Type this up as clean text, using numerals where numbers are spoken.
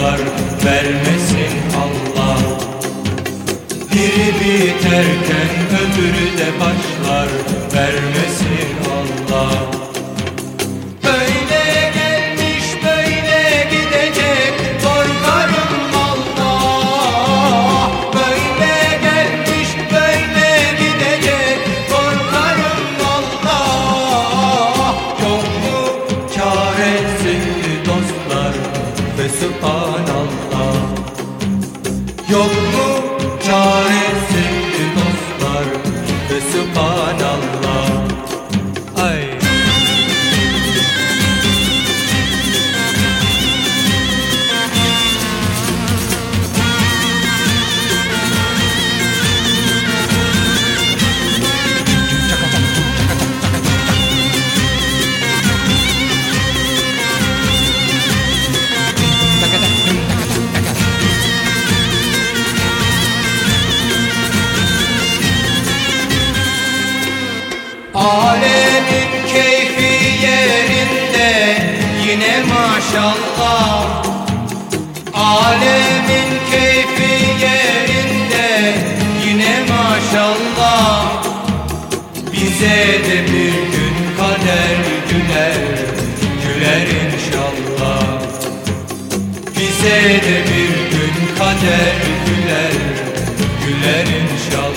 başlar, vermesin Allah. Biri biterken öbürü de başlar, vermesin Allah. Böyle gelmiş böyle gidecek, korkarım Allah. Böyle gelmiş böyle gidecek, korkarım Allah. Yok mu çaresi dostlar ve Sübhanallah. Yok mu çaresi dostlar ve Sübhanallah. Ay. Alemin keyfi yerinde yine maşallah. Alemin keyfi yerinde yine maşallah. Bize de bir gün kader güler, güler inşallah. Bize de bir gün kader güler, güler inşallah.